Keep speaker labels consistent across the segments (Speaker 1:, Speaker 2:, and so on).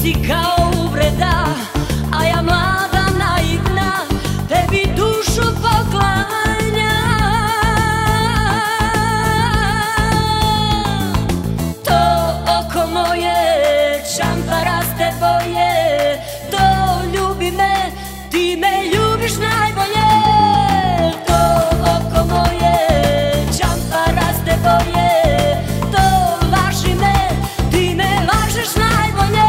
Speaker 1: si kao uvreda, a ja mlada naivna tebi dušu poklanjam. To oko moje čamparaste boje, to ljubi me, ti me ljubiš najbolje. To oko moje čamparaste boje, to važi me, ti me važiš najbolje.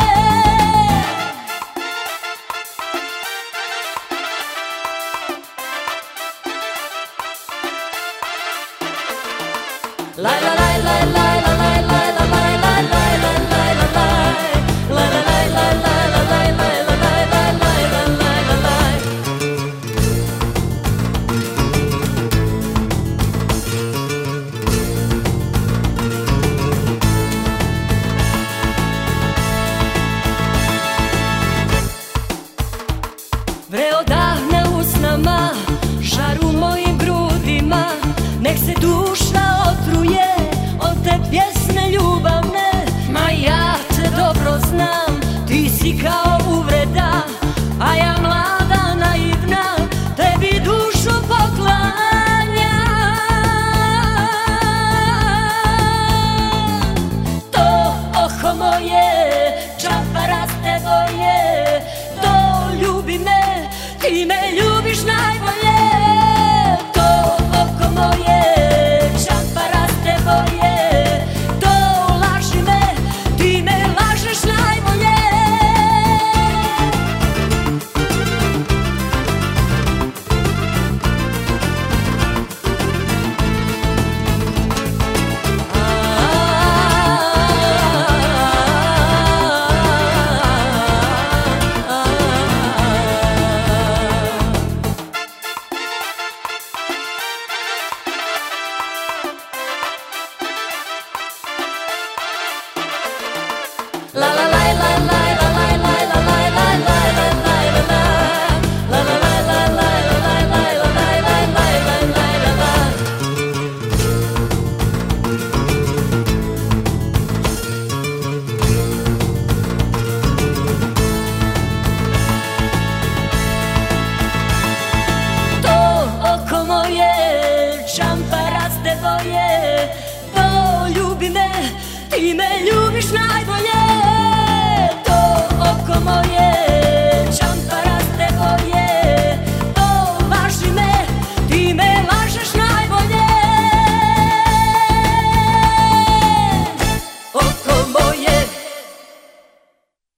Speaker 1: Laj la laj laj laj la laj laj la laj laj laj la laj la laj la laj laj laj la laj laj la laj laj laj la laj la laj. Vre odahne usnama, žar u mojim grudima, nek se duša otruje od te pjesme ljubavne. Ma ja te dobro znam, ti si kao uvreda, a ja mlada naivna tebi dušu poklanjam. To oko moje čamparaste boje, to ljubi me, ti me ljubiš najbolje. To oko moje čamparaste boje, to laži me, ti me lažeš najbolje. La la laj laj laj la laj laj la laj laj laj la laj la laj la la laj laj laj la laj laj la laj laj laj laj laj la laj. To oko moje čamparaste boje, to ljubi me, ti me ljubiš najbolje. To oko moje